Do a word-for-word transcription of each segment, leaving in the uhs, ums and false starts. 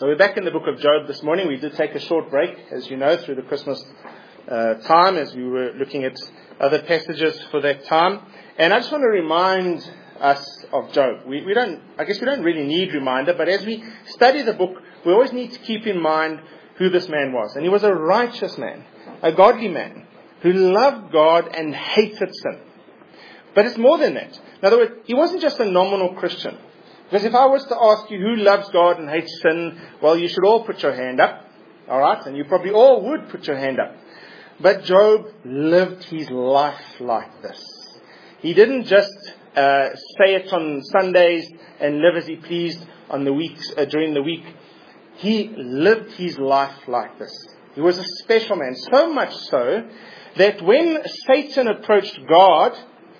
So we're back in the book of Job this morning. We did take a short break, as you know, through the Christmas uh, time as we were looking at other passages for that time. And I just want to remind us of Job. We, we don't, I guess we don't really need reminder, but as we study the book, we always need to keep in mind who this man was. And he was a righteous man, a godly man, who loved God and hated sin. But it's more than that. In other words, he wasn't just a nominal Christian. Because if I was to ask you who loves God and hates sin, well, you should all put your hand up. All right? And you probably all would put your hand up. But Job lived his life like this. He didn't just uh, say it on Sundays and live as he pleased on the weeks uh, during the week. He lived his life like this. He was a special man. So much so that when Satan approached God,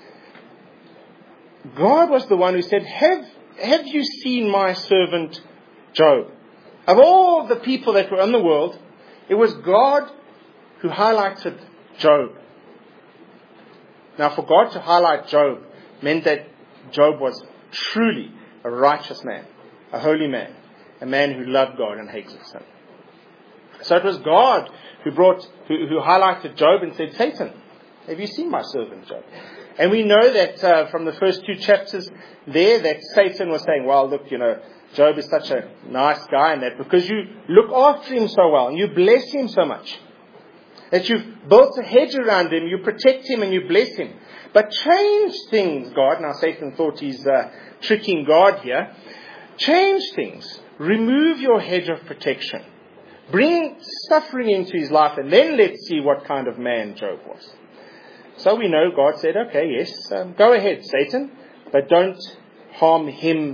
God was the one who said, Have Have you seen my servant Job? Of all the people that were in the world, it was God who highlighted Job. Now, for God to highlight Job meant that Job was truly a righteous man, a holy man, a man who loved God and hated sin. So it was God who brought, who, who highlighted Job and said, Satan, have you seen my servant Job? And we know that uh, from the first two chapters there that Satan was saying, well, look, you know, Job is such a nice guy and that because you look after him so well and you bless him so much, that you've built a hedge around him, you protect him and you bless him. But change things, God. Now Satan thought he's uh, tricking God here. Change things. Remove your hedge of protection. Bring suffering into his life and then let's see what kind of man Job was. So we know God said, okay, yes, um, go ahead, Satan, but don't harm him.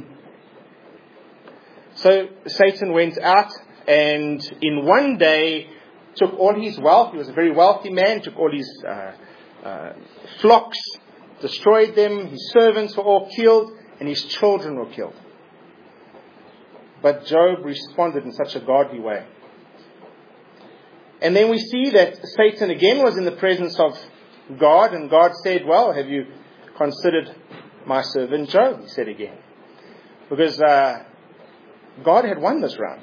So Satan went out and in one day took all his wealth. He was a very wealthy man, took all his uh, uh, flocks, destroyed them. His servants were all killed and his children were killed. But Job responded in such a godly way. And then we see that Satan again was in the presence of God, and God said, well, have you considered my servant Job? He said again. Because uh, God had won this round.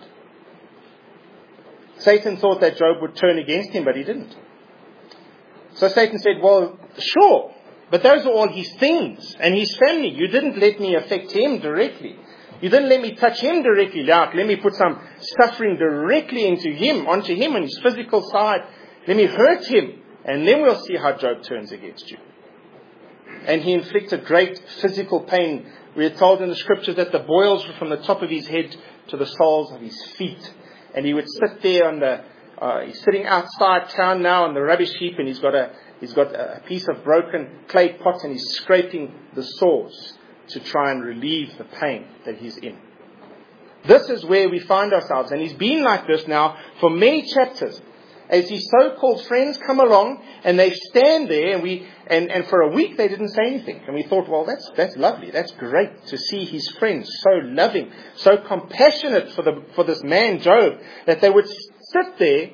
Satan thought that Job would turn against him, but he didn't. So Satan said, well, sure, but those are all his things and his family. You didn't let me affect him directly. You didn't let me touch him directly. Like, let me put some suffering directly into him, onto him on his physical side. Let me hurt him. And then we'll see how Job turns against you. And he inflicted great physical pain. We are told in the scriptures that the boils were from the top of his head to the soles of his feet. And he would sit there on the, uh, he's sitting outside town now on the rubbish heap, and he's got a, he's got a piece of broken clay pot, and he's scraping the sores to try and relieve the pain that he's in. This is where we find ourselves. And he's been like this now for many chapters. As his so-called friends come along and they stand there and we and, and for a week they didn't say anything. And we thought, well, that's that's lovely. That's great to see his friends so loving, so compassionate for the for this man Job, that they would sit there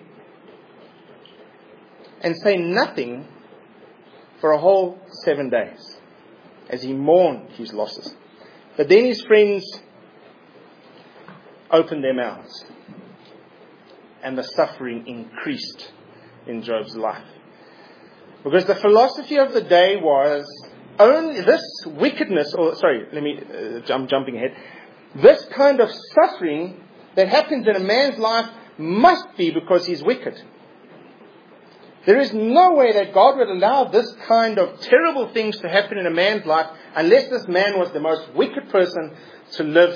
and say nothing for a whole seven days as he mourned his losses. But then his friends opened their mouths. And the suffering increased in Job's life. Because the philosophy of the day was only this wickedness, or sorry, let me, uh, I'm jumping ahead. This kind of suffering that happens in a man's life must be because he's wicked. There is no way that God would allow this kind of terrible things to happen in a man's life unless this man was the most wicked person to live.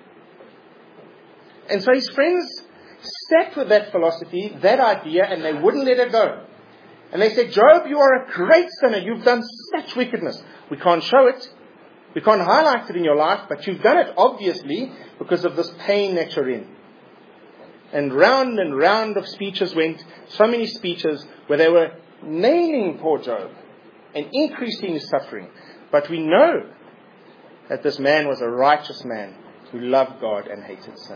And so his friends stuck with that philosophy, that idea, and they wouldn't let it go. And they said, Job, you are a great sinner. You've done such wickedness. We can't show it. We can't highlight it in your life, but you've done it obviously because of this pain that you're in. And round and round of speeches went, so many speeches where they were nailing poor Job and increasing his suffering. But we know that this man was a righteous man who loved God and hated sin.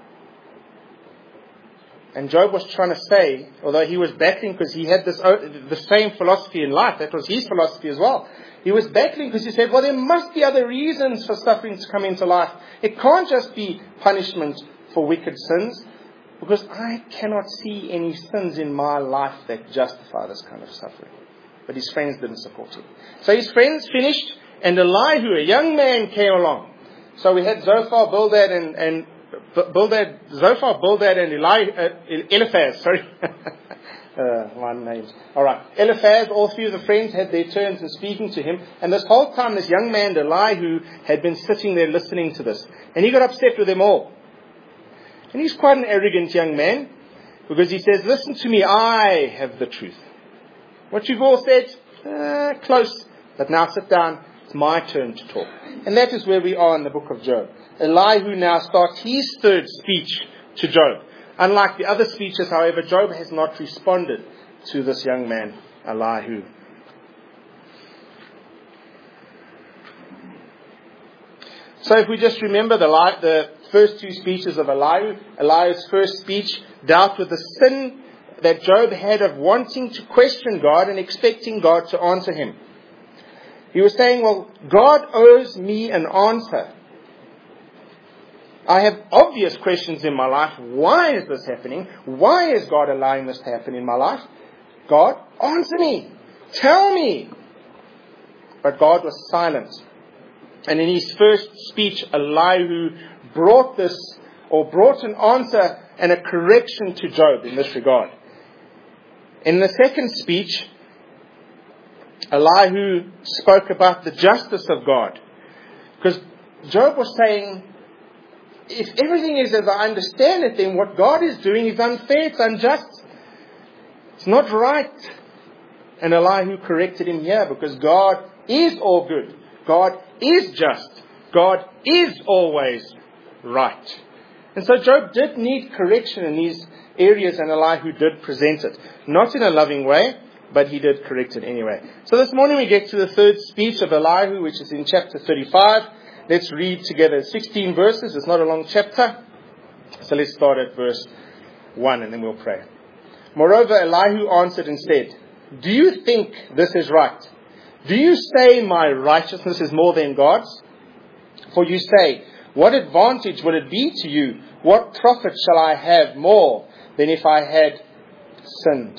And Job was trying to say, although he was battling because he had this the same philosophy in life, that was his philosophy as well. He was battling because he said, well, there must be other reasons for suffering to come into life. It can't just be punishment for wicked sins? Because I cannot see any sins in my life that justify this kind of suffering. But his friends didn't support him. So his friends finished, and Elihu, a young man, came along. So we had Zophar, Bildad, and, and Bildad, Zophar, Bildad, and Eli, uh, Eliphaz. Sorry. Uh, my names. Alright. Eliphaz, all three of the friends had their turns in speaking to him. And this whole time, this young man, Elihu, had been sitting there listening to this. And he got upset with them all. And he's quite an arrogant young man. Because he says, listen to me, I have the truth. What you've all said, uh, close. But now sit down, it's my turn to talk. And that is where we are in the book of Job. Elihu now starts his third speech to Job. Unlike the other speeches, however, Job has not responded to this young man, Elihu. So if we just remember the, the first two speeches of Elihu, Elihu's first speech dealt with the sin that Job had of wanting to question God and expecting God to answer him. He was saying, well, God owes me an answer. I have obvious questions in my life. Why is this happening? Why is God allowing this to happen in my life? God, answer me. Tell me. But God was silent. And in his first speech, Elihu brought this, or brought an answer and a correction to Job in this regard. In the second speech, Elihu spoke about the justice of God. Because Job was saying, if everything is as I understand it, then what God is doing is unfair, it's unjust. It's not right. And Elihu corrected him here, because God is all good. God is just. God is always right. And so Job did need correction in these areas, and Elihu did present it. Not in a loving way, but he did correct it anyway. So this morning we get to the third speech of Elihu, which is in chapter thirty-five. Let's read together sixteen verses. It's not a long chapter. So let's start at verse one and then we'll pray. Moreover, Elihu answered and said, do you think this is right? Do you say my righteousness is more than God's? For you say, what advantage would it be to you? What profit shall I have more than if I had sinned?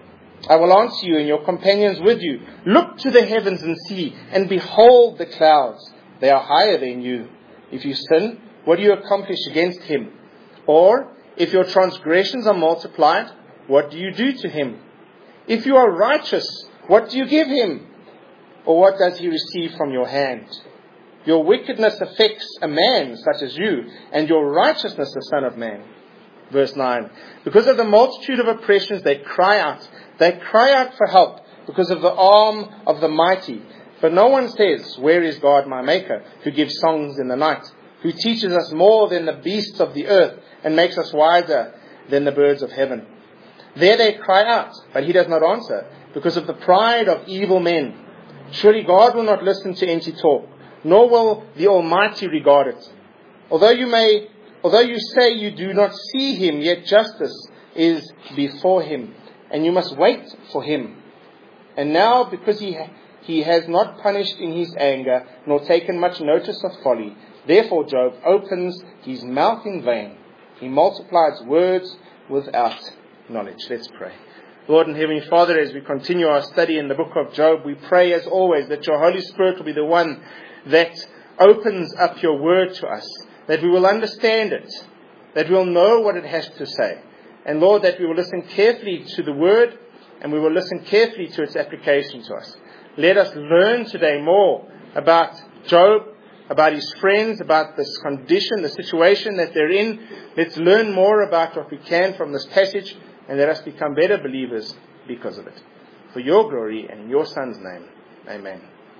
I will answer you and your companions with you. Look to the heavens and see, and behold the clouds. They are higher than you. If you sin, what do you accomplish against him? Or, if your transgressions are multiplied, what do you do to him? If you are righteous, what do you give him? Or what does he receive from your hand? Your wickedness affects a man such as you, and your righteousness the Son of Man. Verse nine. Because of the multitude of oppressions they cry out. They cry out for help because of the arm of the mighty. But no one says, where is God my Maker, who gives songs in the night, who teaches us more than the beasts of the earth, and makes us wiser than the birds of heaven? There they cry out, but he does not answer, because of the pride of evil men. Surely God will not listen to empty talk, nor will the Almighty regard it. Although you may, although you say you do not see him, yet justice is before him, and you must wait for him. And now, because he ha- he has not punished in his anger, nor taken much notice of folly, therefore Job opens his mouth in vain. He multiplies words without knowledge. Let's pray. Lord and Heavenly Father, as we continue our study in the book of Job, we pray as always that your Holy Spirit will be the one that opens up your word to us, that we will understand it, that we'll know what it has to say. And Lord, that we will listen carefully to the word, and we will listen carefully to its application to us. Let us learn today more about Job, about his friends, about this condition, the situation that they're in. Let's learn more about what we can from this passage, and let us become better believers because of it. For your glory and in your Son's name, amen.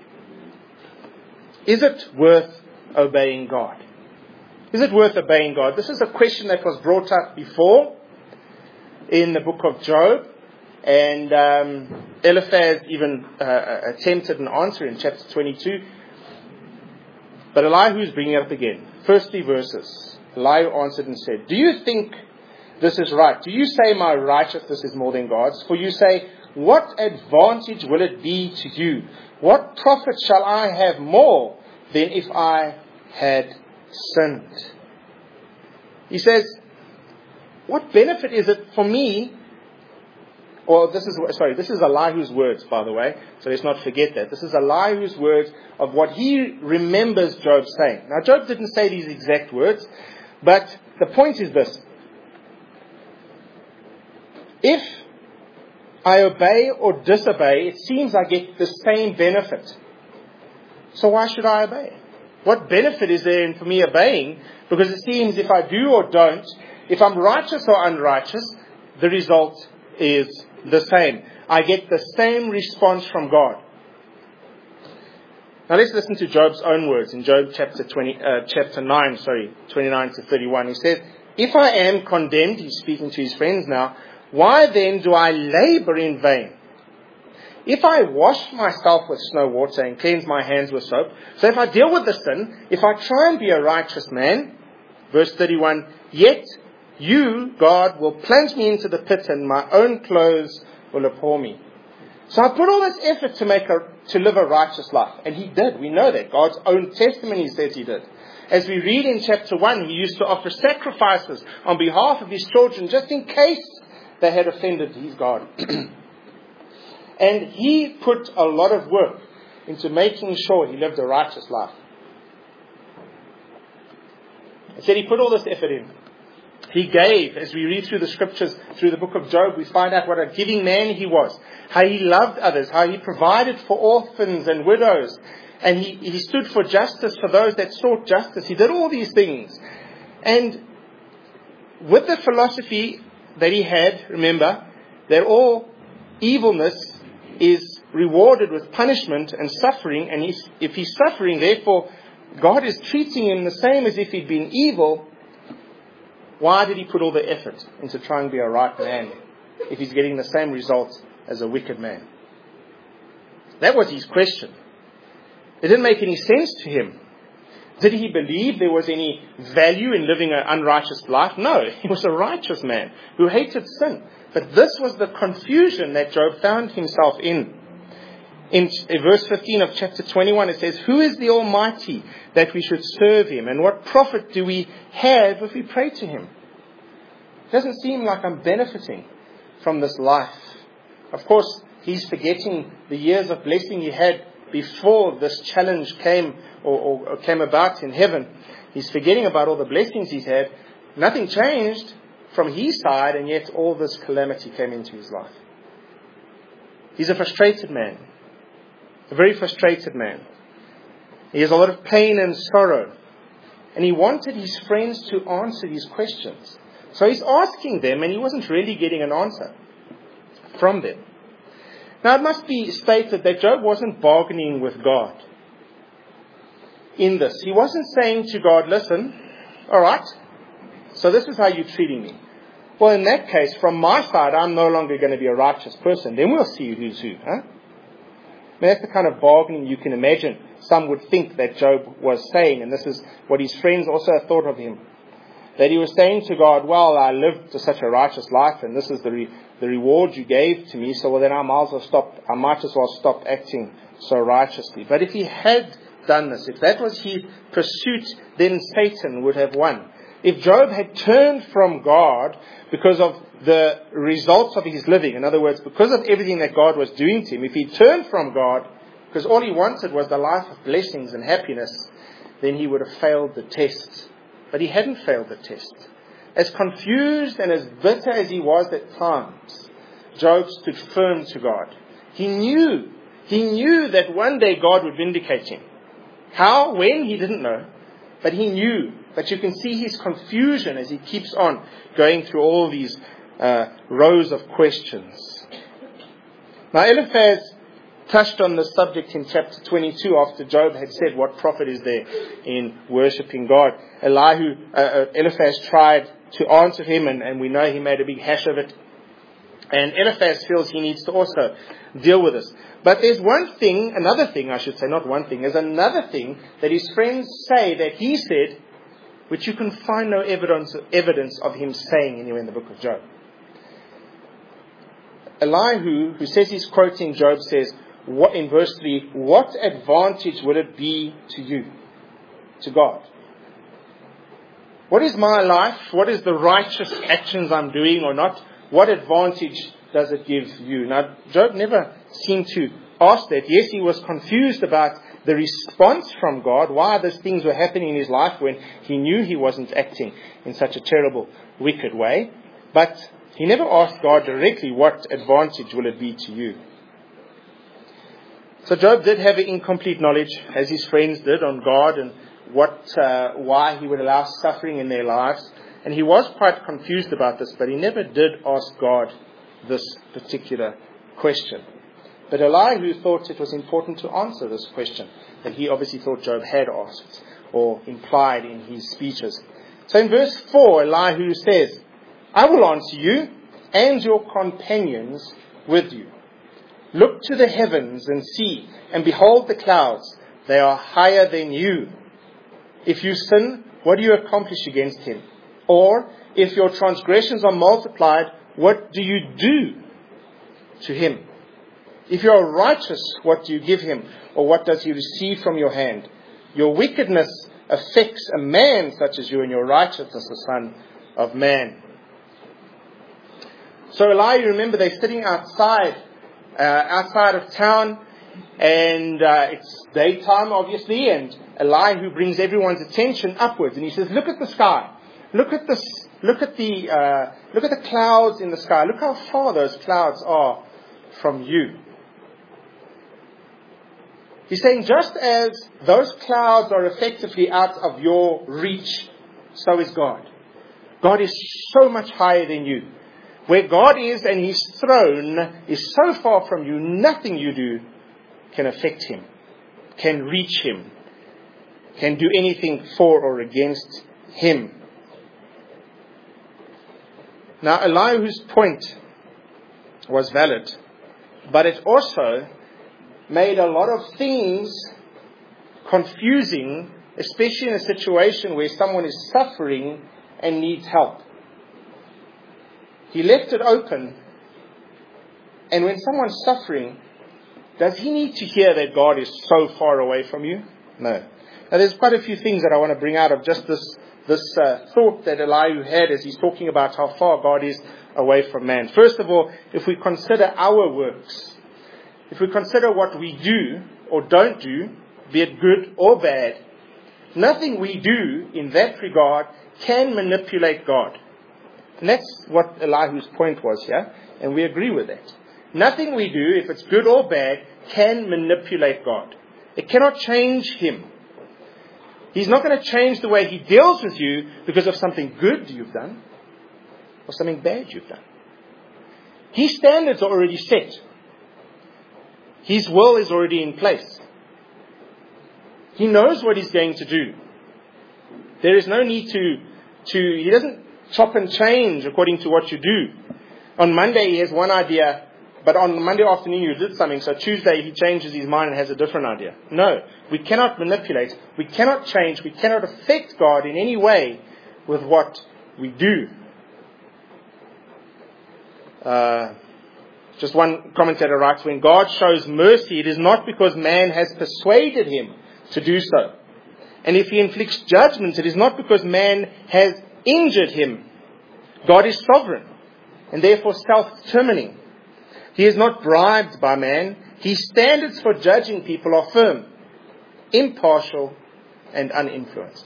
Is it worth obeying God? Is it worth obeying God? This is a question that was brought up before in the book of Job. And um, Eliphaz even uh, attempted an answer in chapter twenty-two. But Elihu is bringing it up again. First three verses. Elihu answered and said, do you think this is right? Do you say my righteousness is more than God's? For you say, what advantage will it be to you? What profit shall I have more than if I had sinned? He says, what benefit is it for me? Or this is, sorry, this is Elihu's words, by the way. So let's not forget that. This is Elihu's words of what he remembers Job saying. Now, Job didn't say these exact words, but the point is this. If I obey or disobey, it seems I get the same benefit. So why should I obey? What benefit is there in for me obeying? Because it seems if I do or don't, if I'm righteous or unrighteous, the result is the same. I get the same response from God. Now let's listen to Job's own words in Job chapter twenty, uh, chapter nine, sorry, twenty-nine to thirty-one. He says, "If I am condemned," he's speaking to his friends now, "why then do I labor in vain? If I wash myself with snow water and cleanse my hands with soap," so if I deal with the sin, if I try and be a righteous man, verse thirty-one, "yet you, God, will plunge me into the pit and my own clothes will abhor me." So I put all this effort to make a, to live a righteous life. And he did. We know that. God's own testimony says he did. As we read in chapter one, he used to offer sacrifices on behalf of his children just in case they had offended his God. And he put a lot of work into making sure he lived a righteous life. I said he put all this effort in. He gave, as we read through the scriptures, through the book of Job, we find out what a giving man he was. How he loved others, how he provided for orphans and widows. And he, he stood for justice for those that sought justice. He did all these things. And with the philosophy that he had, remember, that all evilness is rewarded with punishment and suffering. And he's, if he's suffering, therefore, God is treating him the same as if he'd been evil. Why did he put all the effort into trying to be a right man if he's getting the same results as a wicked man? That was his question. It didn't make any sense to him. Did he believe there was any value in living an unrighteous life? No, he was a righteous man who hated sin. But this was the confusion that Job found himself in. In verse fifteen of chapter twenty-one, it says, "Who is the Almighty that we should serve him? And what profit do we have if we pray to him?" It doesn't seem like I'm benefiting from this life. Of course, he's forgetting the years of blessing he had before this challenge came or, or, or came about in heaven. He's forgetting about all the blessings he's had. Nothing changed from his side, and yet all this calamity came into his life. He's a frustrated man. A very frustrated man. He has a lot of pain and sorrow. And he wanted his friends to answer his questions. So he's asking them, and he wasn't really getting an answer from them. Now it must be stated that Job wasn't bargaining with God in this. He wasn't saying to God, "Listen, all right, so this is how you're treating me. Well, in that case, from my side, I'm no longer going to be a righteous person. Then we'll see who's who." Huh? I mean, that's the kind of bargaining you can imagine some would think that Job was saying. And this is what his friends also thought of him. That he was saying to God, "Well, I lived such a righteous life, and this is the re- the reward you gave to me. So well, then I might as well stop. I might as well stop acting so righteously." But if he had done this, if that was his pursuit, then Satan would have won. If Job had turned from God because of the results of his living, in other words, because of everything that God was doing to him, if he turned from God because all he wanted was the life of blessings and happiness, then he would have failed the test. But he hadn't failed the test. As confused and as bitter as he was at times, Job stood firm to God. He knew, he knew that one day God would vindicate him. How, when, he didn't know. But he knew. But you can see his confusion as he keeps on going through all these uh, rows of questions. Now Eliphaz touched on this subject in chapter twenty-two after Job had said, "What profit is there in worshipping God?" Elihu, uh, Eliphaz tried to answer him, and, and we know he made a big hash of it. And Eliphaz feels he needs to also deal with this. But there's one thing, another thing I should say, not one thing, there's another thing that his friends say that he said, which you can find no evidence, evidence of him saying anywhere in the book of Job. Elihu, who says he's quoting Job, says, what, in verse three, "What advantage would it be to you, to God?" What is my life? What is the righteous actions I'm doing or not? What advantage does it give you? Now, Job never seemed to ask that. Yes, he was confused about the response from God, why these things were happening in his life when he knew he wasn't acting in such a terrible, wicked way. But he never asked God directly, what advantage will it be to you? So Job did have an incomplete knowledge, as his friends did, on God and what, uh, why he would allow suffering in their lives. And he was quite confused about this, but he never did ask God this particular question. But Elihu thought it was important to answer this question that he obviously thought Job had asked or implied in his speeches. So in verse four, Elihu says, I will answer you and your companions with you. Look to the heavens and see, and behold the clouds. They are higher than you. If you sin, what do you accomplish against him? Or if your transgressions are multiplied, what do you do to him? If you are righteous, what do you give him? Or what does he receive from your hand? Your wickedness affects a man such as you, and your righteousness the Son of Man. So Elihu, remember, they're sitting outside, uh, outside of town, and uh, it's daytime, obviously, and Elihu brings everyone's attention upwards, and he says, look at the sky. Look at this. Look at the uh, look at the clouds in the sky. Look how far those clouds are from you. He's saying, just as those clouds are effectively out of your reach, so is God. God is so much higher than you. Where God is and His throne is so far from you, nothing you do can affect Him, can reach Him, can do anything for or against Him. Now, Elihu's point was valid, but it also made a lot of things confusing, especially in a situation where someone is suffering and needs help. He left it open, and when someone's suffering, does he need to hear that God is so far away from you? No. Now, there's quite a few things that I want to bring out of just this this uh, thought that Elihu had as he's talking about how far God is away from man. First of all, if we consider our works, if we consider what we do or don't do, be it good or bad, nothing we do in that regard can manipulate God. And that's what Elihu's point was here, and we agree with that. Nothing we do, if it's good or bad, can manipulate God. It cannot change Him. He's not going to change the way He deals with you because of something good you've done or something bad you've done. His standards are already set. His will is already in place. He knows what He's going to do. There is no need to, to He doesn't chop and change according to what you do. On Monday He has one idea, but on Monday afternoon you did something, so Tuesday He changes His mind and has a different idea. No, we cannot manipulate, we cannot change, we cannot affect God in any way with what we do. Uh, just one commentator writes, when God shows mercy, it is not because man has persuaded Him to do so. And if He inflicts judgment, it is not because man has injured Him. God is sovereign and therefore self-determining. He is not bribed by man. His standards for judging people are firm, impartial, and uninfluenced.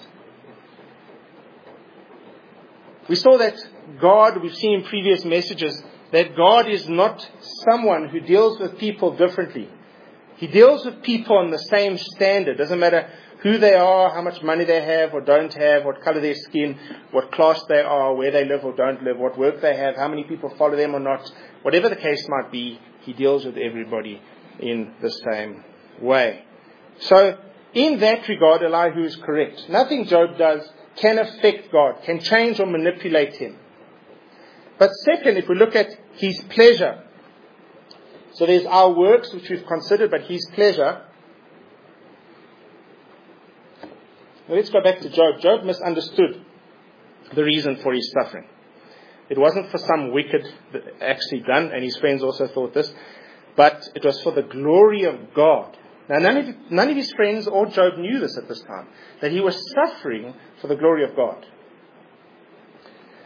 We saw that God, we've seen in previous messages, that God is not someone who deals with people differently. He deals with people on the same standard. Doesn't matter who they are, how much money they have or don't have, what color their skin, what class they are, where they live or don't live, what work they have, how many people follow them or not. Whatever the case might be, He deals with everybody in the same way. So, in that regard, Elihu is correct. Nothing Job does can affect God, can change or manipulate Him. But second, if we look at His pleasure, so there's our works which we've considered, but His pleasure. Now let's go back to Job. Job misunderstood the reason for his suffering. It wasn't for some wicked actually done, and his friends also thought this, but it was for the glory of God. Now none of, none of his friends or Job knew this at this time, that he was suffering for the glory of God.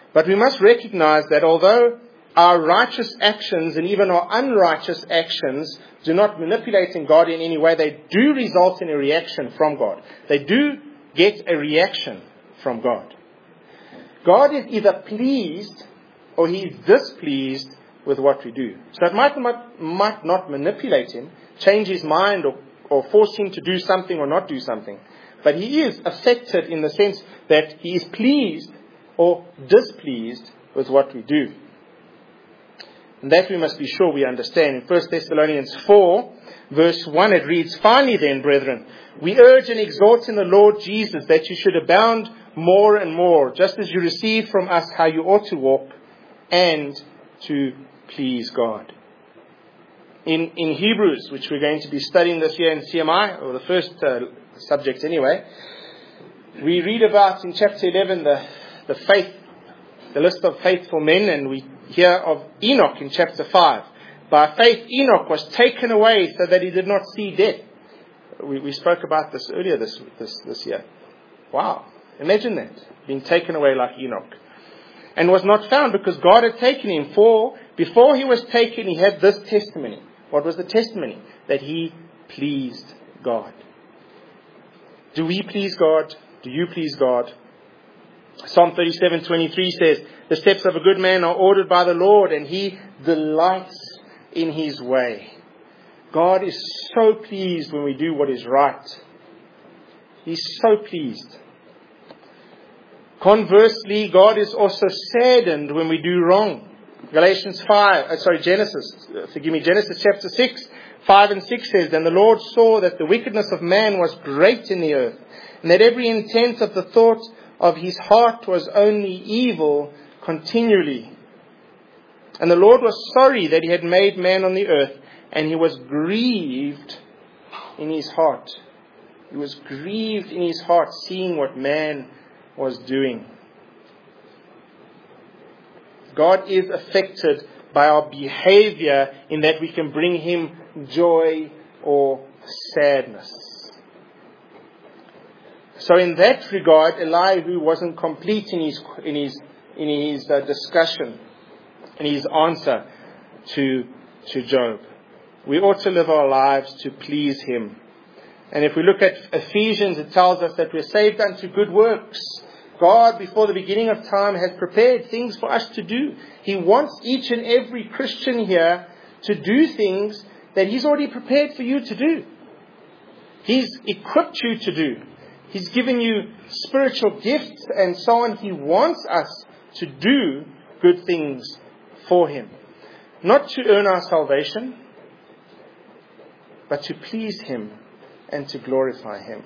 But we must recognize that although our righteous actions and even our unrighteous actions do not manipulate in God in any way, they do result in a reaction from God. They do get a reaction from God. God is either pleased or He is displeased with what we do. So it might not, might not manipulate Him, change His mind, or, or force Him to do something or not do something. But He is affected in the sense that He is pleased or displeased with what we do. And that we must be sure we understand. In First Thessalonians four, verse one, it reads, "Finally then, brethren, we urge and exhort in the Lord Jesus that you should abound more and more, just as you receive from us how you ought to walk and to please God." In, in Hebrews, which we're going to be studying this year in C M I, or the first uh, subject anyway, we read about in chapter eleven the, the faith, the list of faithful men, and we hear of Enoch in chapter five. By faith, Enoch was taken away so that he did not see death. We, we spoke about this earlier this, this, this year. Wow. Imagine that. Being taken away like Enoch. And was not found because God had taken him. For before he was taken, he had this testimony. What was the testimony? That he pleased God. Do we please God? Do you please God? Psalm thirty-seven twenty-three says, "The steps of a good man are ordered by the Lord, and he delights in his way." God is so pleased when we do what is right. He's so pleased. Conversely, God is also saddened when we do wrong. Galatians five, uh, sorry, Genesis, uh, forgive me, Genesis chapter six, five and six says, "And the Lord saw that the wickedness of man was great in the earth, and that every intent of the thought of his heart was only evil continually. And the Lord was sorry that he had made man on the earth, and he was grieved in his heart." He was grieved in his heart, seeing what man was doing. God is affected by our behavior in that we can bring Him joy or sadness. So in that regard, Elihu wasn't complete in his in his in his uh, discussion, in his answer to to Job. We ought to live our lives to please Him. And if we look at Ephesians, it tells us that we're saved unto good works. God, before the beginning of time, has prepared things for us to do. He wants each and every Christian here to do things that He's already prepared for you to do. He's equipped you to do. He's given you spiritual gifts and so on. He wants us to do good things for Him. Not to earn our salvation, but to please Him and to glorify Him.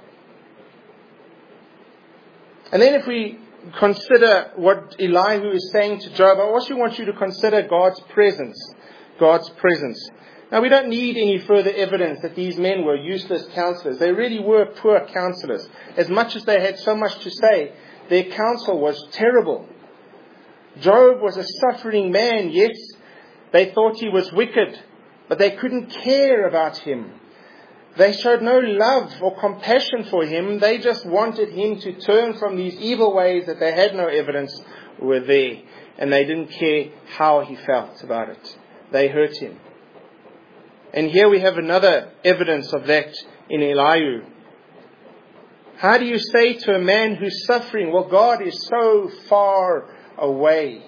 And then if we consider what Elihu is saying to Job, I also want you to consider God's presence. God's presence. Now, we don't need any further evidence that these men were useless counselors. They really were poor counselors. As much as they had so much to say, their counsel was terrible. Job was a suffering man, yes. They thought he was wicked, but they couldn't care about him. They showed no love or compassion for him. They just wanted him to turn from these evil ways that they had no evidence were there. And they didn't care how he felt about it. They hurt him. And here we have another evidence of that in Elihu. How do you say to a man who's suffering, well, God is so far away?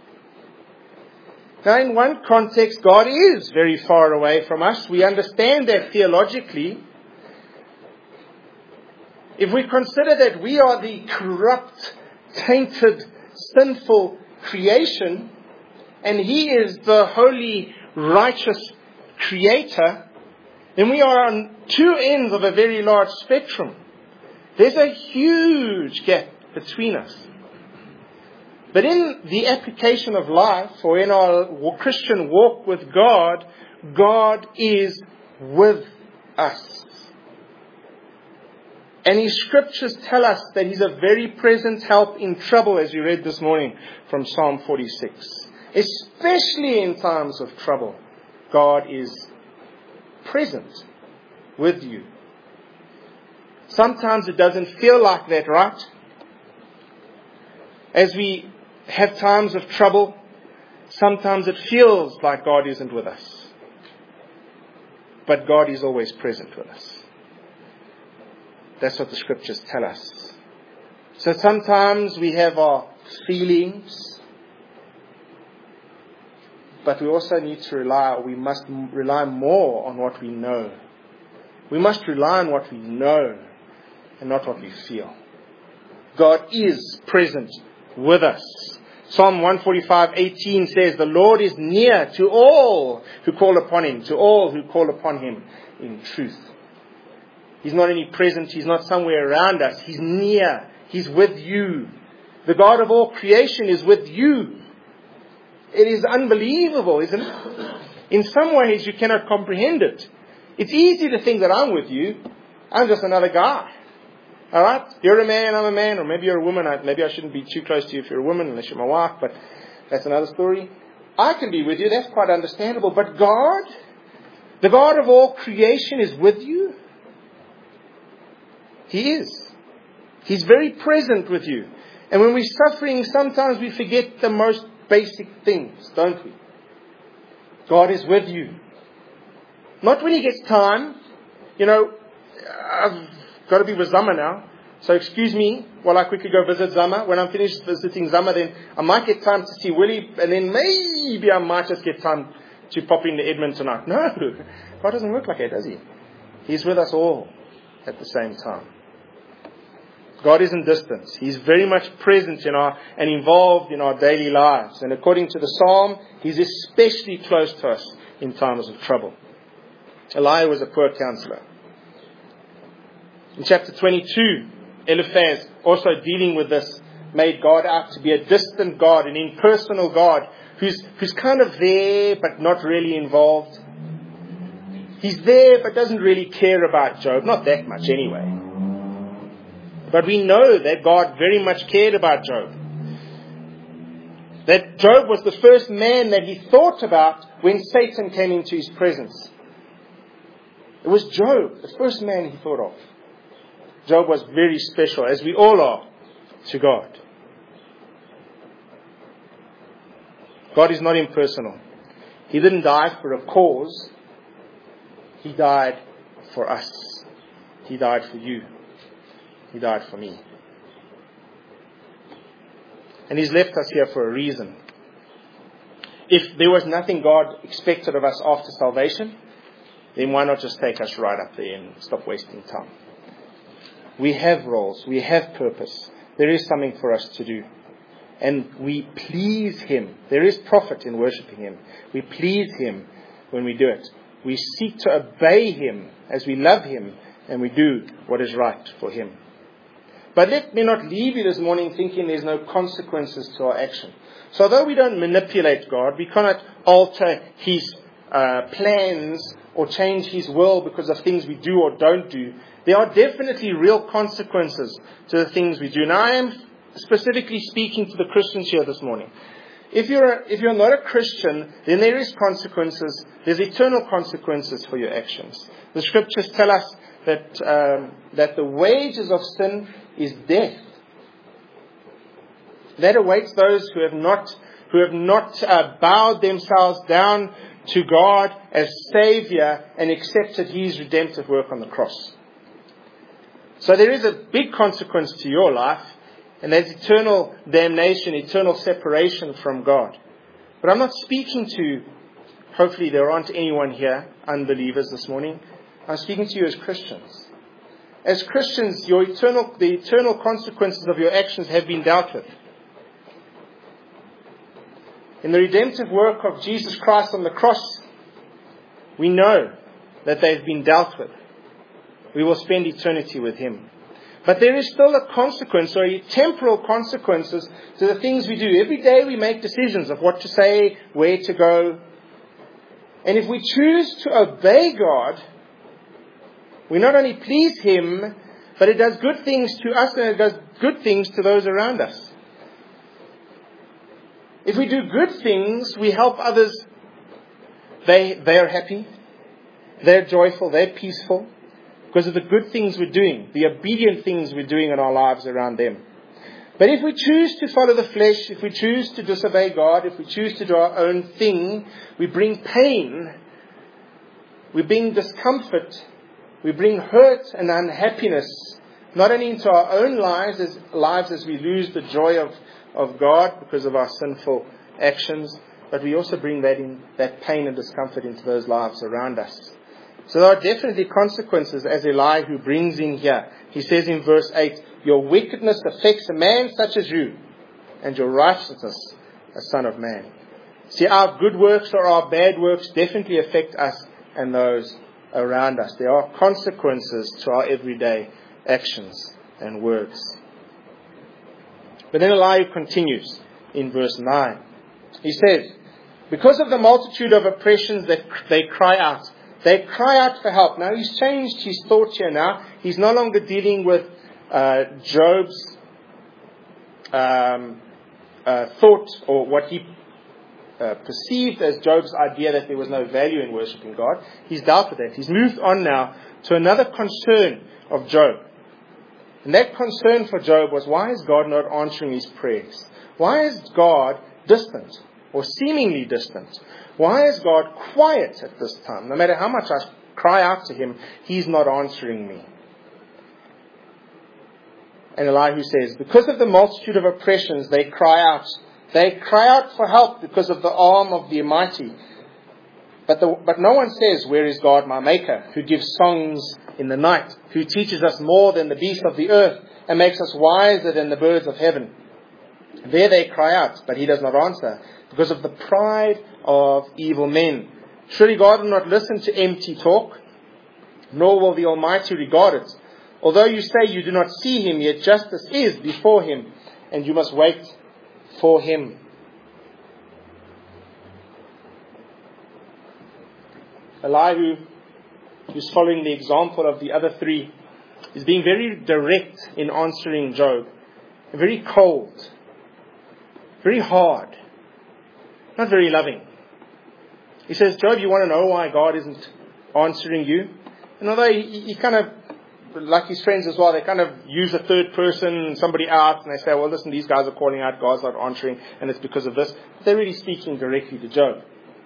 Now, in one context, God is very far away from us. We understand that theologically. If we consider that we are the corrupt, tainted, sinful creation, and He is the holy, righteous Creator, then we are on two ends of a very large spectrum. There's a huge gap between us. But in the application of life, or in our Christian walk with God, God is with us. And His scriptures tell us that He's a very present help in trouble, as we read this morning from Psalm forty-six. Especially in times of trouble, God is present with you. Sometimes it doesn't feel like that, right? As we have times of trouble. Sometimes it feels like God isn't with us. But God is always present with us. That's what the scriptures tell us. So sometimes we have our feelings, but we also need to rely, we must rely more on what we know. We must rely on what we know and not what we feel. God is present with us. Psalm one forty-five eighteen says, the Lord is near to all who call upon Him, to all who call upon Him in truth. He's not only present, He's not somewhere around us. He's near. He's with you. The God of all creation is with you. It is unbelievable, isn't it? In some ways you cannot comprehend it. It's easy to think that I'm with you. I'm just another guy. Alright? You're a man, I'm a man. Or maybe you're a woman. Maybe I shouldn't be too close to you if you're a woman, unless you're my wife. But that's another story. I can be with you. That's quite understandable. But God, the God of all creation, is with you. He is. He's very present with you. And when we're suffering, sometimes we forget the most basic things, don't we? God is with you. Not when He gets time. You know, I've got to be with Zama now. So excuse me while I quickly go visit Zama. When I'm finished visiting Zama, then I might get time to see Willie. And then maybe I might just get time to pop into Edmund tonight. No, God doesn't work like that, does He? He's with us all at the same time. God isn't distant. He's very much present in our and involved in our daily lives. And according to the Psalm, He's especially close to us in times of trouble. Elijah was a poor counselor. In chapter twenty-two, Eliphaz, also dealing with this, made God out to be a distant God, an impersonal God, who's, who's kind of there but not really involved. He's there but doesn't really care about Job. Not that much anyway. But we know that God very much cared about Job. That Job was the first man that He thought about when Satan came into his presence. It was Job, the first man He thought of. Job was very special, as we all are, to God. God is not impersonal. He didn't die for a cause. He died for us. He died for you. He died for me. And He's left us here for a reason. If there was nothing God expected of us after salvation, then why not just take us right up there and stop wasting time? We have roles. We have purpose. There is something for us to do. And we please Him. There is profit in worshipping Him. We please Him when we do it. We seek to obey Him as we love Him and we do what is right for Him. But let me not leave you this morning thinking there's no consequences to our action. So although we don't manipulate God, we cannot alter His uh, plans or change His will because of things we do or don't do. There are definitely real consequences to the things we do. Now I am specifically speaking to the Christians here this morning. If you're a, if you're not a Christian, then there is consequences. There's eternal consequences for your actions. The scriptures tell us that um, that the wages of sin is death. That awaits those who have not who have not uh, bowed themselves down to God as Savior and accepted His redemptive work on the cross. So there is a big consequence to your life, and that's eternal damnation, eternal separation from God. But I'm not speaking to, hopefully there aren't anyone here, unbelievers this morning. I'm speaking to you as Christians. As Christians, your eternal, the eternal consequences of your actions have been dealt with. In the redemptive work of Jesus Christ on the cross, we know that they've been dealt with. We will spend eternity with Him. But there is still a consequence, or temporal consequences to the things we do. Every day we make decisions of what to say, where to go. And if we choose to obey God, we not only please Him, but it does good things to us and it does good things to those around us. If we do good things, we help others. They, they are happy. They're joyful. They're peaceful. Because of the good things we're doing. The obedient things we're doing in our lives around them. But if we choose to follow the flesh, if we choose to disobey God, if we choose to do our own thing, we bring pain, we bring discomfort, we bring hurt and unhappiness, not only into our own lives as, lives as we lose the joy of, of God because of our sinful actions, but we also bring that in, that pain and discomfort into those lives around us. So there are definitely consequences, as Elihu brings in here. He says in verse eight, your wickedness affects a man such as you, and your righteousness a son of man. See, our good works or our bad works definitely affect us and those around us. There are consequences to our everyday actions and words. But then Elihu continues in verse nine. He says, because of the multitude of oppressions that they cry out, they cry out for help. Now he's changed his thoughts here now. He's no longer dealing with uh, Job's um, uh, thought or what he uh, perceived as Job's idea that there was no value in worshipping God. He's dealt with that. He's moved on now to another concern of Job. And that concern for Job was, why is God not answering his prayers? Why is God distant or seemingly distant? Why is God quiet at this time? No matter how much I cry out to him, he's not answering me. And Elihu says, because of the multitude of oppressions, they cry out. They cry out for help because of the arm of the Almighty. But, the, but no one says, where is God my Maker, who gives songs in the night, who teaches us more than the beasts of the earth, and makes us wiser than the birds of heaven? There they cry out, but he does not answer, because of the pride of evil men. Surely God will not listen to empty talk, nor will the Almighty regard it. Although you say you do not see him, yet justice is before him, and you must wait for him. Elihu, who's following the example of the other three, is being very direct in answering Job. Very cold. Very hard. Not very loving. He says, Job, you want to know why God isn't answering you? And although he, he kind of, like his friends as well, they kind of use a third person, somebody else, and they say, well, listen, these guys are calling out, God's not answering, and it's because of this. But they're really speaking directly to Job.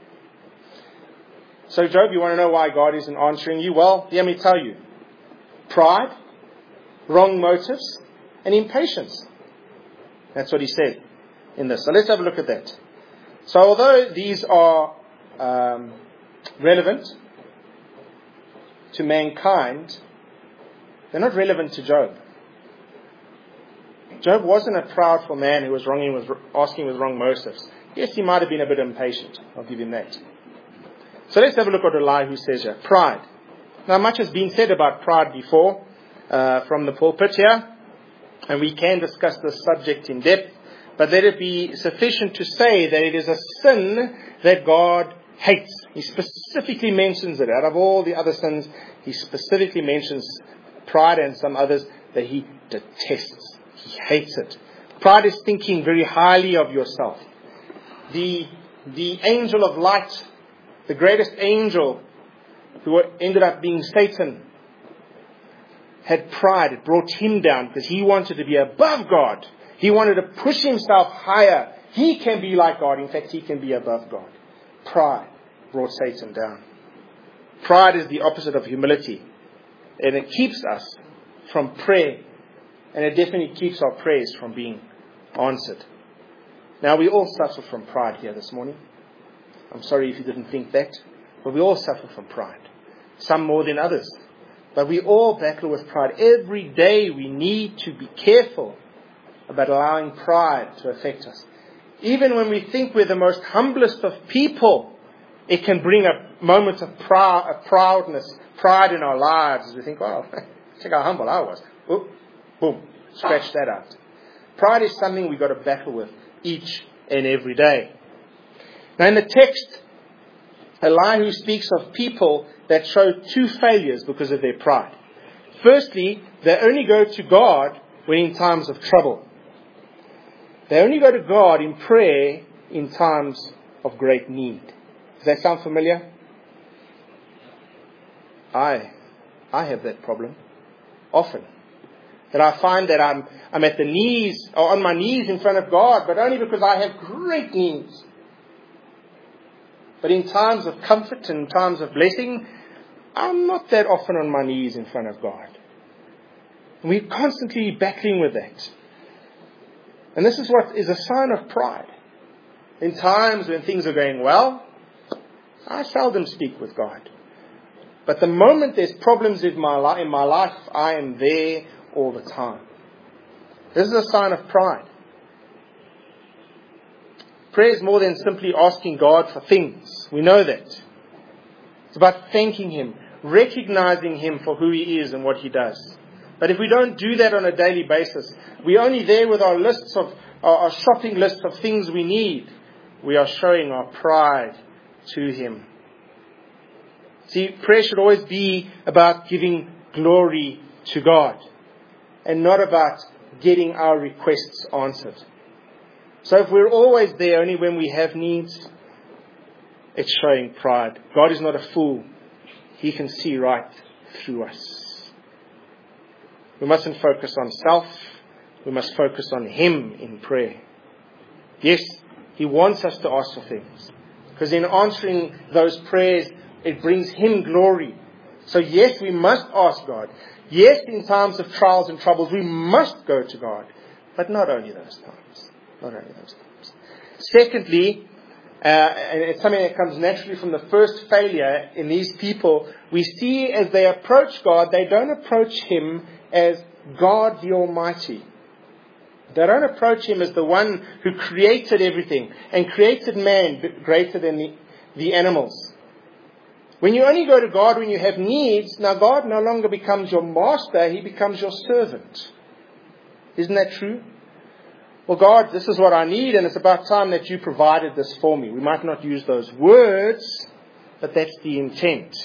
So, Job, you want to know why God isn't answering you? Well, let me tell you. Pride, wrong motives, and impatience. That's what he said in this. So let's have a look at that. So although these are um, relevant to mankind, they're not relevant to Job. Job wasn't a proudful man who was wronging with, asking with wrong motives. Yes, he might have been a bit impatient. I'll give him that. So let's have a look at what Elihu says here. Pride. Now much has been said about pride before uh, from the pulpit here, and we can discuss this subject in depth. But let it be sufficient to say that it is a sin that God hates. He specifically mentions it. Out of all the other sins, he specifically mentions pride and some others that he detests. He hates it. Pride is thinking very highly of yourself. The, the angel of light, the greatest angel, who ended up being Satan, had pride. It brought him down because he wanted to be above God. He wanted to push himself higher. He can be like God. In fact, he can be above God. Pride brought Satan down. Pride is the opposite of humility. And it keeps us from prayer. And it definitely keeps our prayers from being answered. Now, we all suffer from pride here this morning. I'm sorry if you didn't think that. But we all suffer from pride. Some more than others. But we all battle with pride. Every day we need to be careful about allowing pride to affect us. Even when we think we're the most humblest of people, it can bring a moment of proud, of proudness, pride in our lives as we think, oh, check how humble I was. Oop, boom, scratch that out. Pride is something we've got to battle with each and every day. Now in the text, Elihu speaks of people that show two failures because of their pride. Firstly, they only go to God when in times of trouble. They only go to God in prayer in times of great need. Does that sound familiar? I, I have that problem often. That I find that I'm, I'm at the knees, or on my knees in front of God, but only because I have great needs. But in times of comfort and times of blessing, I'm not that often on my knees in front of God. And we're constantly battling with that. And this is what is a sign of pride. In times when things are going well, I seldom speak with God. But the moment there's problems in my, li- in my life, I am there all the time. This is a sign of pride. Prayer is more than simply asking God for things. We know that. It's about thanking Him, recognizing Him for who He is and what He does. But if we don't do that on a daily basis, we're only there with our lists of our, our shopping list of things we need. We are showing our pride to Him. See, prayer should always be about giving glory to God and not about getting our requests answered. So if we're always there only when we have needs, it's showing pride. God is not a fool. He can see right through us. We mustn't focus on self. We must focus on Him in prayer. Yes, He wants us to ask for things. Because in answering those prayers, it brings Him glory. So yes, we must ask God. Yes, in times of trials and troubles, we must go to God. But not only those times. Not only those times. Secondly, uh, and it's something that comes naturally from the first failure in these people, we see as they approach God, they don't approach Him as God the Almighty. They don't approach Him as the one who created everything and created man greater than the, the animals. When you only go to God when you have needs, now God no longer becomes your master, He becomes your servant. Isn't that true? Well, God, this is what I need, and it's about time that you provided this for me. We might not use those words, but that's the intent.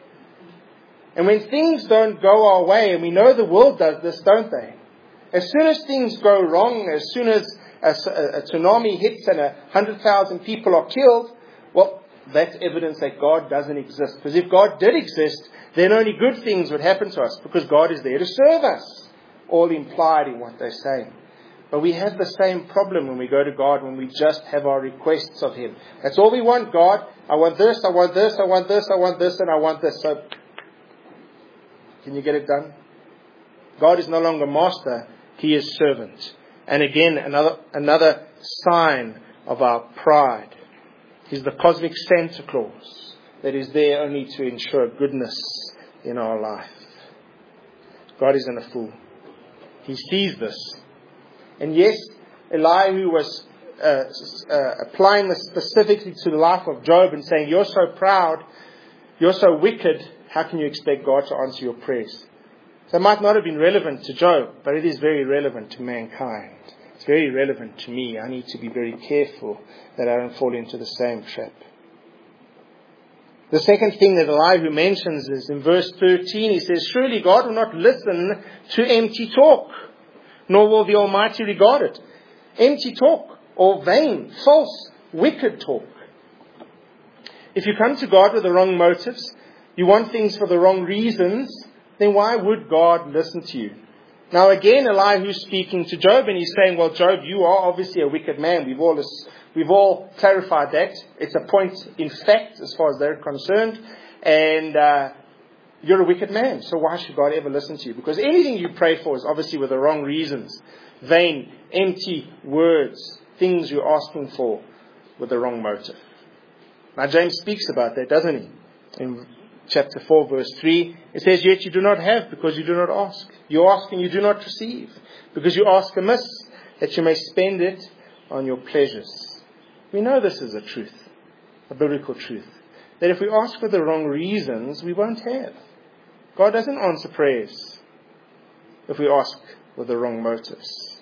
And when things don't go our way, and we know the world does this, don't they? As soon as things go wrong, as soon as a, a, a tsunami hits and a hundred thousand people are killed, well, that's evidence that God doesn't exist. Because if God did exist, then only good things would happen to us, because God is there to serve us. All implied in what they say. But we have the same problem when we go to God, when we just have our requests of Him. That's all we want, God. I want this, I want this, I want this, I want this, and I want this. So, can you get it done? God is no longer master. He is servant. And again, another another sign of our pride. He's the cosmic Santa Claus that is there only to ensure goodness in our life. God isn't a fool. He sees this. And yes, Elihu was uh, uh, applying this specifically to the life of Job and saying, you're so proud, you're so wicked, how can you expect God to answer your prayers? So it might not have been relevant to Job, but it is very relevant to mankind. It's very relevant to me. I need to be very careful that I don't fall into the same trap. The second thing that Elihu mentions is in verse thirteen. He says, surely God will not listen to empty talk, nor will the Almighty regard it. Empty talk, or vain, false, wicked talk. If you come to God with the wrong motives, you want things for the wrong reasons, then why would God listen to you? Now again, Elihu's speaking to Job, and he's saying, well, Job, you are obviously a wicked man. We've all, we've all clarified that. It's a point in fact as far as they're concerned. And uh, you're a wicked man. So why should God ever listen to you? Because anything you pray for is obviously with the wrong reasons. Vain, empty words, things you're asking for with the wrong motive. Now James speaks about that, doesn't he? In chapter four, verse three, it says, yet you do not have because you do not ask. You ask and you do not receive, because you ask amiss, that you may spend it on your pleasures. We know this is a truth, a biblical truth, that if we ask for the wrong reasons, we won't have. God doesn't answer prayers if we ask with the wrong motives.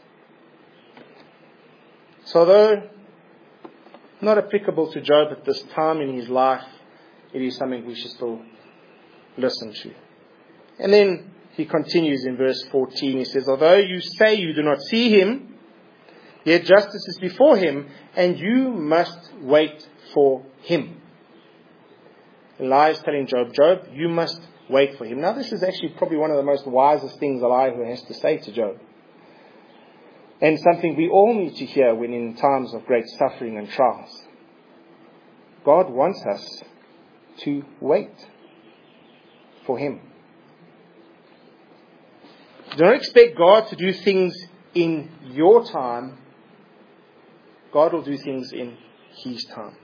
So although not applicable to Job at this time in his life, it is something we should still listen to. And then he continues in verse fourteen. He says, although you say you do not see Him, yet justice is before Him, and you must wait for Him. Eli is telling Job, Job, you must wait for him. Now, this is actually probably one of the most wisest things Elihu has to say to Job. And something we all need to hear when in times of great suffering and trials. God wants us to wait for him. Do not expect God to do things in your time. God will do things in his time.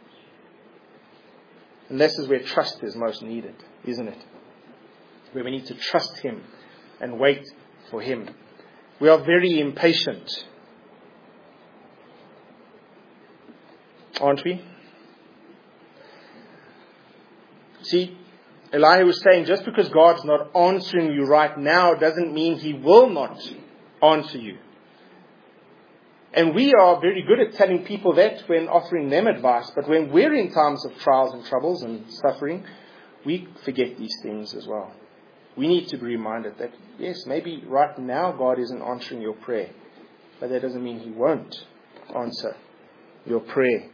And this is where trust is most needed, isn't it? Where we need to trust him and wait for him. We are very impatient, aren't we? See, Elihu was saying, just because God's not answering you right now doesn't mean he will not answer you. And we are very good at telling people that when offering them advice. But when we're in times of trials and troubles and suffering, we forget these things as well. We need to be reminded that, yes, maybe right now God isn't answering your prayer. But that doesn't mean he won't answer your prayer.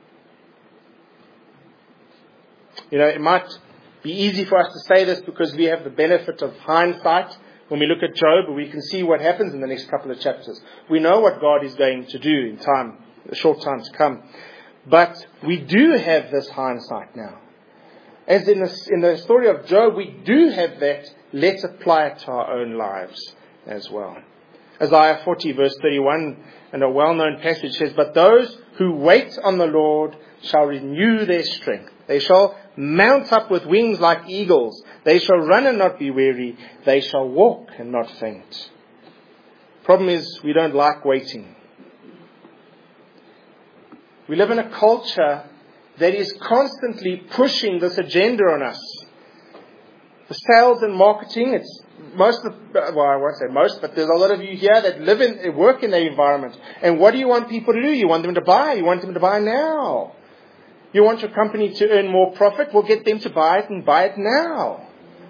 You know, it might be easy for us to say this because we have the benefit of hindsight. When we look at Job, we can see what happens in the next couple of chapters. We know what God is going to do in time, a short time to come. But we do have this hindsight now. As in the, in the story of Job, we do have that. Let's apply it to our own lives as well. Isaiah forty verse thirty-one, and a well-known passage says, "But those who wait on the Lord shall renew their strength. They shall mount up with wings like eagles. They shall run and not be weary. They shall walk and not faint." Problem is, we don't like waiting. We live in a culture that is constantly pushing this agenda on us. The sales and marketing, it's most of, well, I won't say most, but there's a lot of you here that live in, work in that environment. And what do you want people to do? You want them to buy. You want them to buy now. You want your company to earn more profit? Well, get them to buy it and buy it now.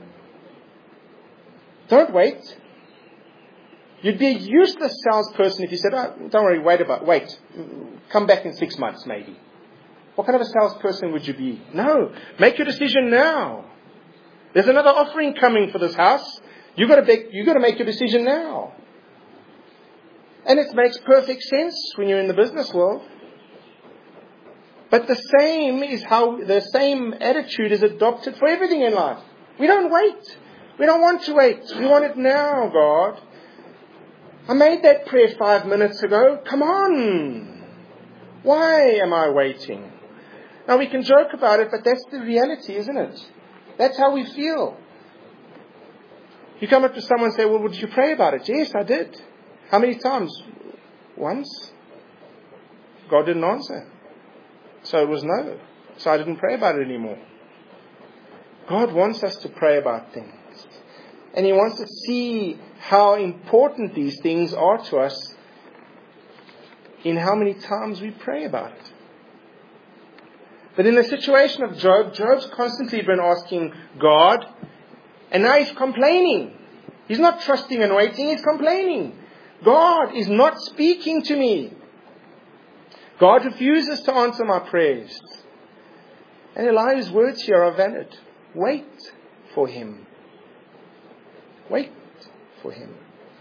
Don't wait. You'd be a useless salesperson if you said, oh, don't worry, wait about, wait. Come back in six months maybe. What kind of a salesperson would you be? No. Make your decision now. There's another offering coming for this house. You've got to make, you've got to make your decision now. And it makes perfect sense when you're in the business world. But the same is how the same attitude is adopted for everything in life. We don't wait. We don't want to wait. We want it now, God. I made that prayer five minutes ago. Come on. Why am I waiting? Now we can joke about it, but that's the reality, isn't it? That's how we feel. You come up to someone and say, well, did you pray about it? Yes, I did. How many times? Once. God didn't answer. So it was no. So I didn't pray about it anymore. God wants us to pray about things. And he wants to see how important these things are to us in how many times we pray about it. But in the situation of Job, Job's constantly been asking God, and now he's complaining. He's not trusting and waiting, he's complaining. God is not speaking to me. God refuses to answer my prayers. And Elihu's words here are valid. Wait for him. Wait for him.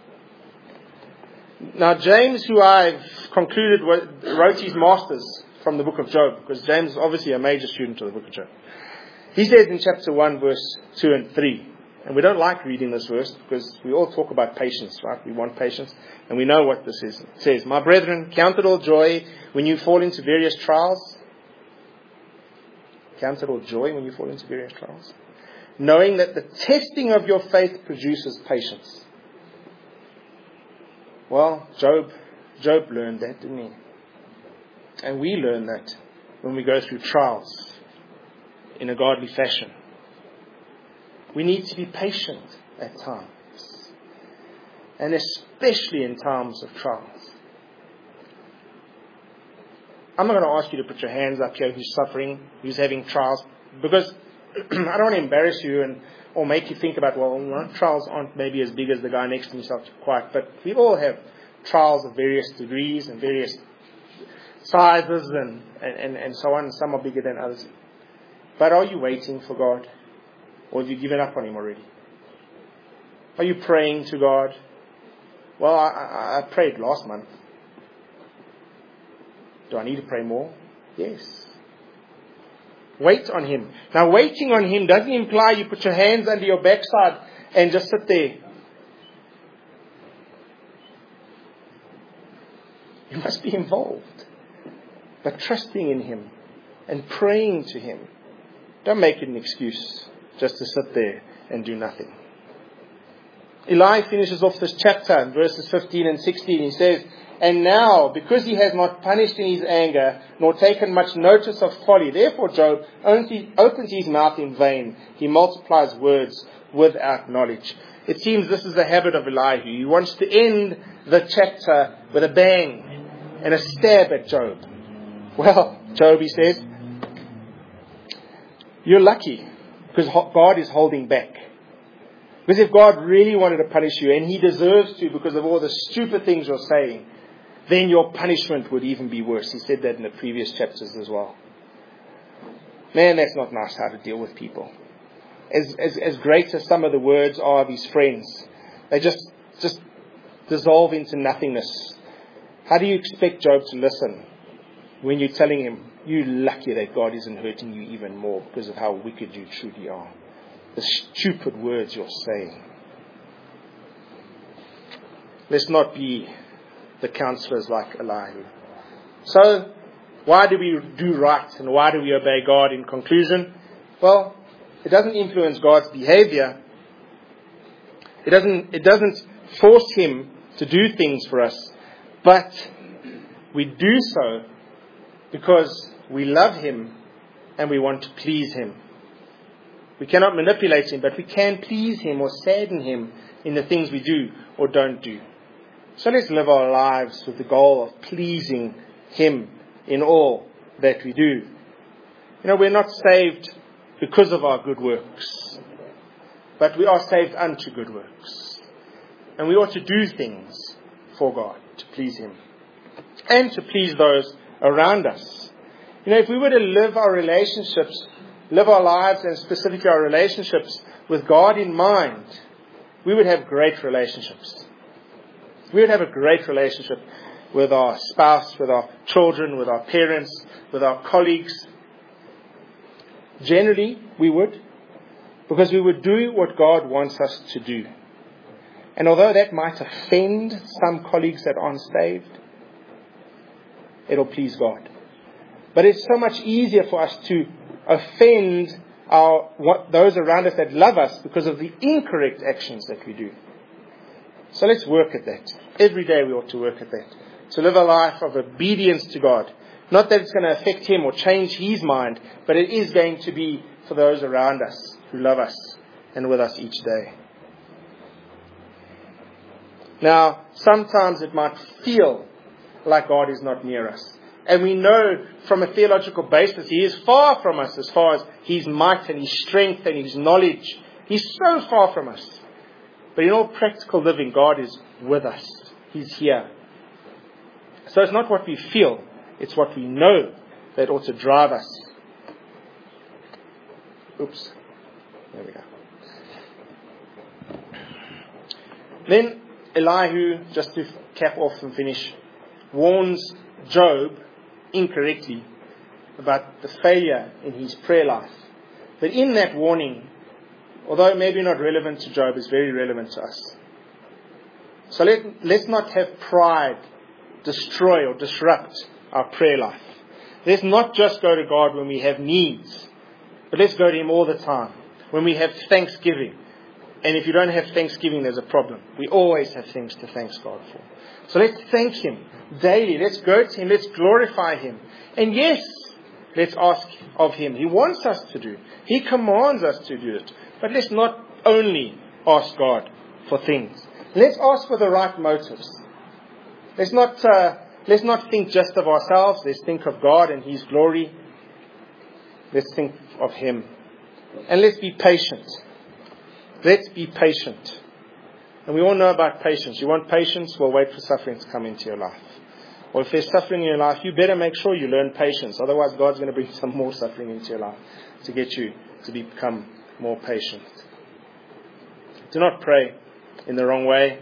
Now James, who I've concluded wrote his masters from the book of Job, because James is obviously a major student of the book of Job. He says in chapter one, verse two and three, and we don't like reading this verse because we all talk about patience, right? We want patience, and we know what this is. It says, "My brethren, count it all joy when you fall into various trials." Count it all joy when you fall into various trials. "Knowing that the testing of your faith produces patience." Well, Job, Job learned that, didn't he? And we learn that when we go through trials in a godly fashion. We need to be patient at times. And especially in times of trials. I'm not going to ask you to put your hands up here who's suffering, who's having trials. Because I don't want to embarrass you and or make you think about, well, no, trials aren't maybe as big as the guy next to me, quite. But we all have trials of various degrees and various sizes and, and, and so on. Some are bigger than others. But are you waiting for God? Or have you given up on Him already? Are you praying to God? Well, I, I, I prayed last month. Do I need to pray more? Yes. Wait on Him. Now, waiting on Him doesn't imply you put your hands under your backside and just sit there. You must be involved. But trusting in Him and praying to Him. Don't make it an excuse just to sit there and do nothing. Eli finishes off this chapter in verses fifteen and sixteen. He says, "And now, because he has not punished in his anger, nor taken much notice of folly, therefore Job only opens his mouth in vain. He multiplies words without knowledge." It seems this is the habit of Elihu. He wants to end the chapter with a bang and a stab at Job. Well, Job, he says, you're lucky because God is holding back. Because if God really wanted to punish you, and He deserves to because of all the stupid things you're saying, then your punishment would even be worse. He said that in the previous chapters as well. Man, that's not nice how to deal with people. As, as, as great as some of the words are of his friends, they just, just dissolve into nothingness. How do you expect Job to listen when you're telling him, you're lucky that God isn't hurting you even more because of how wicked you truly are? The stupid words you're saying. Let's not be the counselors like Elihu. So, why do we do right and why do we obey God in conclusion? Well, it doesn't influence God's behavior. It doesn't, it doesn't force Him to do things for us. But we do so because we love Him and we want to please Him. We cannot manipulate Him, but we can please Him or sadden Him in the things we do or don't do. So let's live our lives with the goal of pleasing Him in all that we do. You know, we're not saved because of our good works, but we are saved unto good works. And we ought to do things for God to please Him and to please those around us. You know, if we were to live our relationships, live our lives and specifically our relationships with God in mind, we would have great relationships. We would have a great relationship with our spouse, with our children, with our parents, with our colleagues. Generally, we would, because we would do what God wants us to do. And although that might offend some colleagues that aren't saved, it'll please God. But it's so much easier for us to offend our what, those around us that love us because of the incorrect actions that we do. So let's work at that. Every day we ought to work at that. To live a life of obedience to God. Not that it's going to affect Him or change His mind, but it is going to be for those around us who love us and with us each day. Now, sometimes it might feel like God is not near us. And we know from a theological basis He is far from us as far as His might and His strength and His knowledge. He's so far from us. But in all practical living, God is with us. He's here. So it's not what we feel, it's what we know that ought to drive us. Oops. There we go. Then Elihu, just to cap off and finish, warns Job incorrectly about the failure in his prayer life. But in that warning, although maybe not relevant to Job, is very relevant to us. So let, let's not have pride destroy or disrupt our prayer life. Let's not just go to God when we have needs, but let's go to Him all the time. When we have thanksgiving. And if you don't have thanksgiving, there's a problem. We always have things to thank God for. So let's thank Him daily. Let's go to Him. Let's glorify Him. And yes, let's ask of Him. He wants us to do. He commands us to do it. But let's not only ask God for things. Let's ask for the right motives. Let's not, uh, let's not think just of ourselves. Let's think of God and His glory. Let's think of Him. And let's be patient. Let's be patient. And we all know about patience. You want patience? Well, wait for suffering to come into your life. Or if there's suffering in your life, you better make sure you learn patience. Otherwise, God's going to bring some more suffering into your life to get you to become more patient. Do not pray in the wrong way.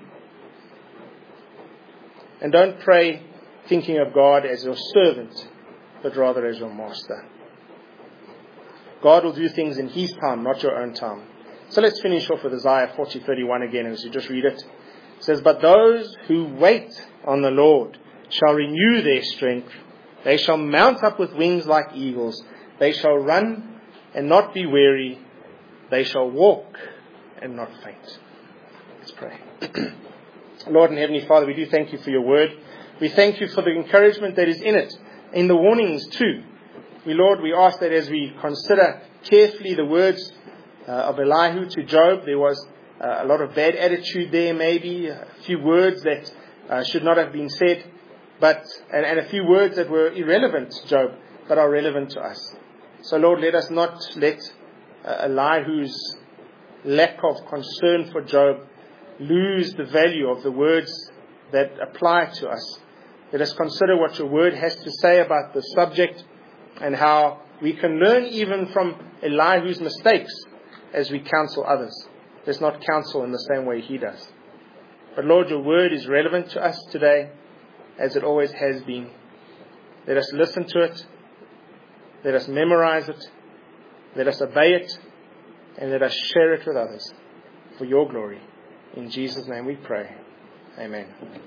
And don't pray thinking of God as your servant, but rather as your master. God will do things in His time, not your own time. So let's finish off with Isaiah forty thirty-one again as you just read it. It says, "But those who wait on the Lord shall renew their strength. They shall mount up with wings like eagles. They shall run and not be weary. They shall walk and not faint." Let's pray. Lord and Heavenly Father, we do thank You for Your word. We thank You for the encouragement that is in it, in the warnings too. We, Lord, we ask that as we consider carefully the words uh, of Elihu to Job, there was uh, a lot of bad attitude there, maybe a few words that uh, should not have been said, but and, and a few words that were irrelevant to Job, but are relevant to us. So, Lord, let us not let uh, Elihu's lack of concern for Job lose the value of the words that apply to us. Let us consider what Your word has to say about the subject and how we can learn even from Elihu's mistakes as we counsel others. Let's not counsel in the same way he does. But Lord, Your word is relevant to us today as it always has been. Let us listen to it. Let us memorize it. Let us obey it. And let us share it with others for Your glory. In Jesus' name we pray. Amen.